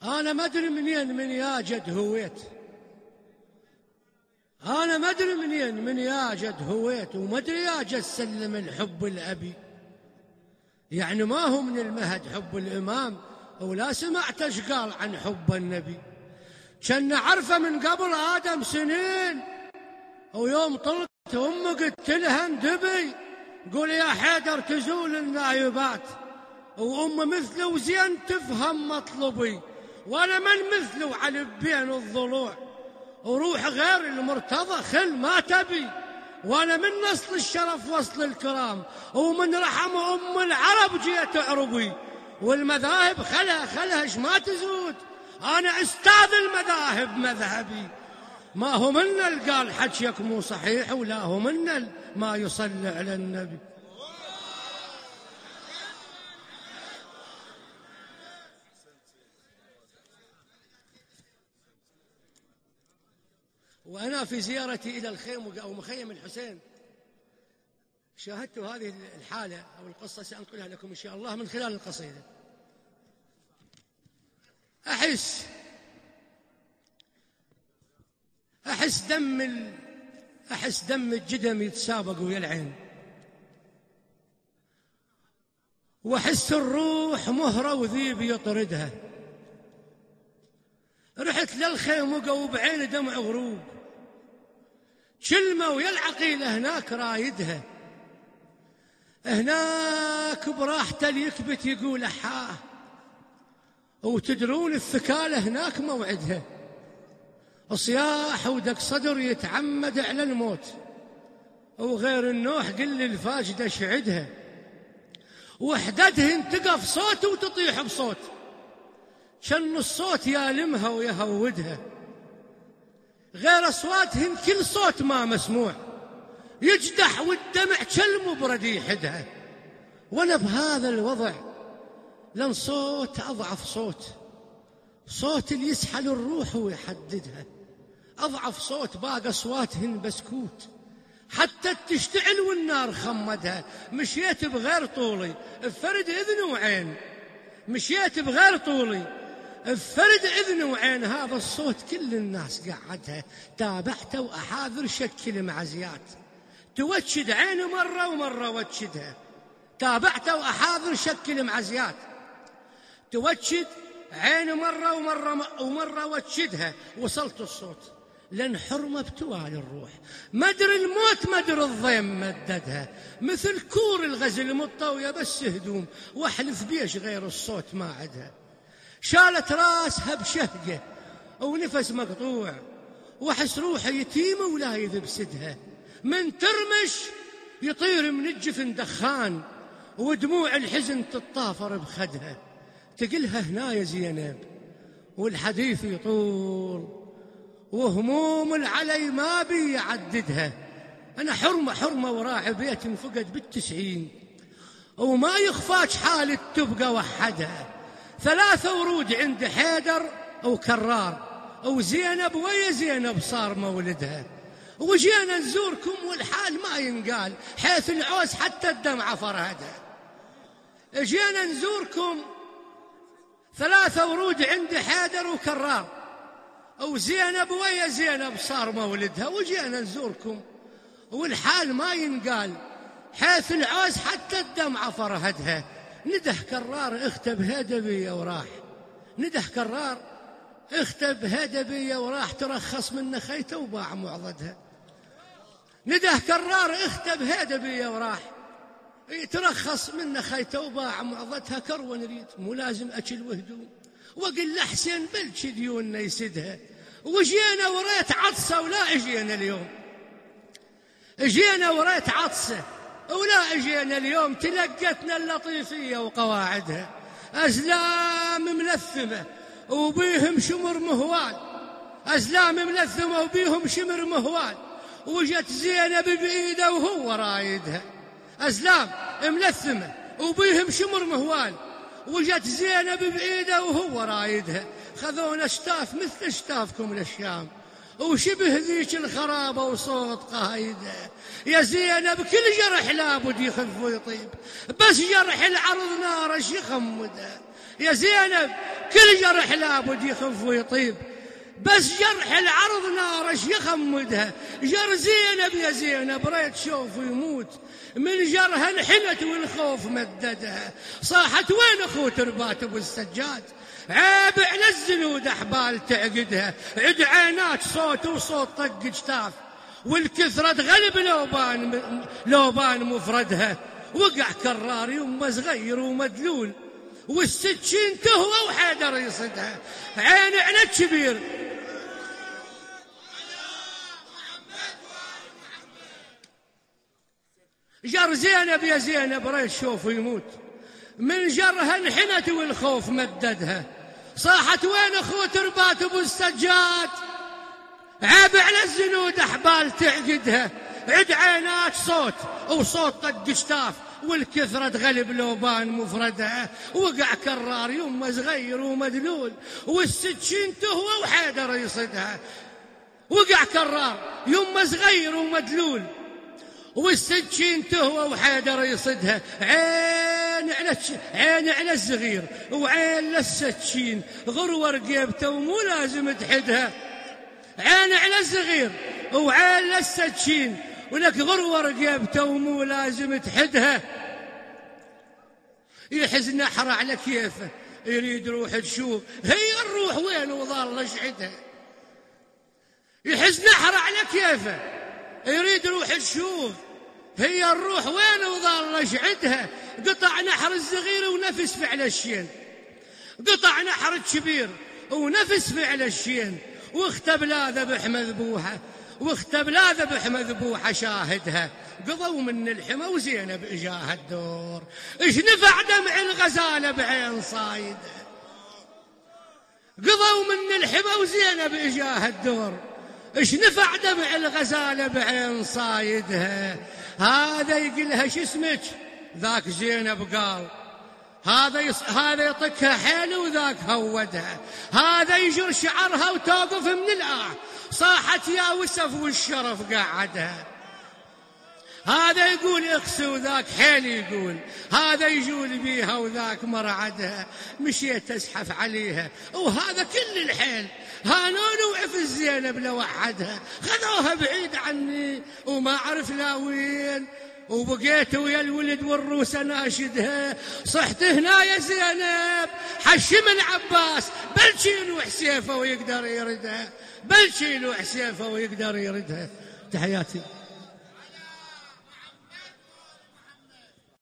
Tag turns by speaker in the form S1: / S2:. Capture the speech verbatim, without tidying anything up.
S1: أنا ما أدري منين من يا جد هويت، أنا ما أدري منين من يا جد هويت، وما أدري يا جد سلم الحب الأبي. يعني ما هو من المهد حب الإمام، ولا سمعت ايش قال عن حب النبي. كان عرفه من قبل آدم سنين، ويوم طلقت أمه قلت لها اندبي، قول يا حيدر تزول النايبات، وأمه مثله وزين تفهم مطلبي، وأنا من مثله على بين الضلوع، وروح غير المرتضى خل ما تبي، وأنا من نسل الشرف وصل الكرام، ومن رحم أم العرب جيت عربي، والمذاهب خلها خلها ايش ما تزود، أنا أستاذ المذاهب مذهبي. ما هو منا اللي قال حكيك مو صحيح، ولا هو منا ما يصلي على النبي. وأنا في زيارتي إلى الخيم أو مخيم الحسين شاهدت هذه الحالة أو القصة، سأنقلها لكم إن شاء الله من خلال القصيدة. أحس أحس دم ال... أحس دم الجدم يتسابق ويا العين، وأحس الروح مهرة وذيب يطردها. رحت للخيمقة وبعين دمع غروب، كلمة ويا العقيلة هناك رايدها، هناك براحته ليكبت يقول أحاه، وتدرون الثكالة هناك موعدها، صياح ودق صدر يتعمد على الموت، وغير النوح قل الفاجدة شعدها، وحدتهن تقف صوت وتطيح بصوت، شن الصوت يالمها ويهودها، غير أصواتهن كل صوت ما مسموع، يجدح والدمع كلم برد يحدها. وأنا بهذا الوضع لن صوت أضعف صوت، صوت اللي يسحل الروح ويحددها، أضعف صوت باقى أصواتهن بسكوت، حتى تشتعل والنار خمدها. مشيت بغير طولي بفرد إذن وعين، مشيت بغير طولي بفرد إذن وعين، هذا الصوت كل الناس قعدها، تابعته وأحاذر شكل معزيات، توجد عيني مرة ومرة وجدها، تابعته وأحاذر شكل معزيات، توجد عيني مرة ومرة ومرة وجدها. وصلت الصوت لأن حرمة بتوالي الروح، مدر الموت مدر الضيم مددها، مثل كور الغزل مطوية بس هدوم، واحلف بيش غير الصوت ما عدها. شالت راسها بشهقة ونفس مقطوع، وحس روحها يتيمة ولا يذب سدها، من ترمش يطير من الجفن دخان، ودموع الحزن تطافر بخدها. تقلها هنا يا زينب والحديث يطول، وهموم العلي ما بي يعددها، أنا حرمة حرمة وراعي بيت انفقد بالتسعين، وما يخفاش حالي تبقى وحدها. ثلاثة ورود عند حيدر وكرار، وزينب ويا زينب صار مولدها، وجينا نزوركم والحال ما ينقال، حيث العوز حتى الدمعة فرهدها. جينا نزوركم ثلاثة ورود عند حيدر وكرار، وزينب ويا زينب صار مولدها، وجينا نزوركم والحال ما ينقال، حيث العوز حتى الدمعة فرهدها. نده كرار اختب هدبية وراح، نده كرار اختب هدبية وراح، ترخص من خيته وباع معضدها. نده كرار اختب هدبية وراح، ترخص من خيته وباع معضدها. كروة نريد مو لازم أكل وهدوم، وقل لحسين بلش ديوننا يسدها. وجينا وريت عطسة ولا اجينا اليوم، اجينا وريت عطسة ولا اجينا اليوم، تلقتنا اللطيفية وقواعدها، أزلام ملثمة وبيهم شمر مهوال، أزلام ملثمة وبيهم شمر مهوال، وجت زينب بإيده وهو رايدها. أزلام ملثمة وبيهم شمر مهوال، وجت زينب بإيده وهو رايدها. خذونا اشتاف مثل اشتافكم للشام، وشبه ذيك الخرابة وصوت قايدة. يا زينب كل جرح لابد يخف ويطيب، بس جرح العرض نار يخمده. يا زينب كل جرح لابد يخف ويطيب، بس جرح العرض نار اش يخمدها. جر زينب يا زينب ريت شوف يموت، من جرها انحنت والخوف مددها. صاحت وين اخو تربات ابو السجاد، عيب على الزنود احبال تعقدها. عد عينات صوت وصوت طق جتاف، والكثرة تغلب لوبان لوبان مفردها. وقع كرار يمه صغير ومدلول، والسكين تهوى وحيدر يصدها. عين على الكبير جر زينب يا زينب ريت شوف يموت، من جرها انحنت والخوف مددها. صاحت وين اخو تربات ابو السجاد، عيب على الزنود احبال تعقدها. عد عينات صوت وصوت طق جتاف، والكثرة تغلب لوبان مفردها. وقع كرار يمه صغير ومدلول، والسكين تهوى وحيدر يصدها. وقع كرار يمه صغير ومدلول، والسكين تهوى وحيدر يصدها. عين على عين على الصغير وعين للسكين، غروة رقيبته ومو لازم تحدها. عين على الصغير وعين للسكين، ولك غروة رقيبته ومو لازم تحدها. يحز نحر على كيفه يريد روح تشوف، هي الروح وين وظل شعدها. يحز نحر على كيفه يريد روح تشوف، هي الروح وين وظل شعدها. قطع نحر الصغير ونفس فعل الشين، قطع نحر الكبير ونفس فعل الشين. واختب لا ذبح مذبوحه واختب لا ذبح مذبوحه شاهدها. قضوا من الحمى وزينب اجاها الدور، اش نفع دمع الغزاله بعين صايد. قضوا من الحمى وزينب اجاها الدور، اش نفع دمع الغزاله بعين صايدها. هذا يقلها شو اسمك، ذاك زينب قال. هذا يص... هذا يطكها حيل وذاك هودها. هذا يجر شعرها وتوقف من الآه، صاحت يا وسف والشرف قعدها. هذا يقول اخسي وذاك حيل يقول، هذا يجول بيها وذاك مرعدها. مشيت اسحف عليها وهذا كل الحيل، هانون وعفز زينب لوحدها. خذوها بعيد عني وما اعرف لا وين، وبقيت ويا الولد والروس ناشدها. صحت هنا يا زينب حشم العباس، بل شيلوا حسيفه ويقدر يردها، بل شيلوا حسيفه ويقدر يردها. تحياتي.